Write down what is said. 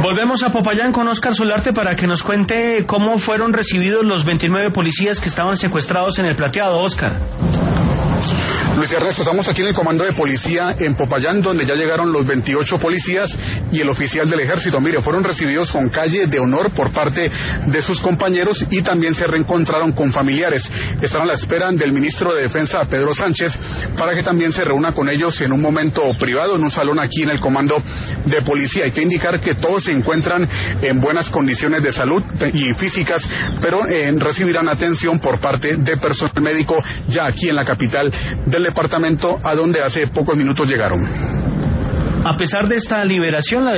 Volvemos a Popayán con Óscar Solarte para que nos cuente cómo fueron recibidos los 29 policías que estaban secuestrados en el Plateado. Óscar. Luis Ernesto, estamos aquí en el comando de policía en Popayán, donde ya llegaron los 28 policías y el oficial del ejército. Mire, fueron recibidos con calle de honor por parte de sus compañeros y también se reencontraron con familiares. Están a la espera del ministro de Defensa, Pedro Sánchez, para que también se reúna con ellos en un momento privado, en un salón aquí en el comando de policía. Hay que indicar que todos se encuentran en buenas condiciones de salud y físicas, pero recibirán atención por parte de personal médico ya aquí en la capital del departamento, a donde hace pocos minutos llegaron. A pesar de esta liberación, la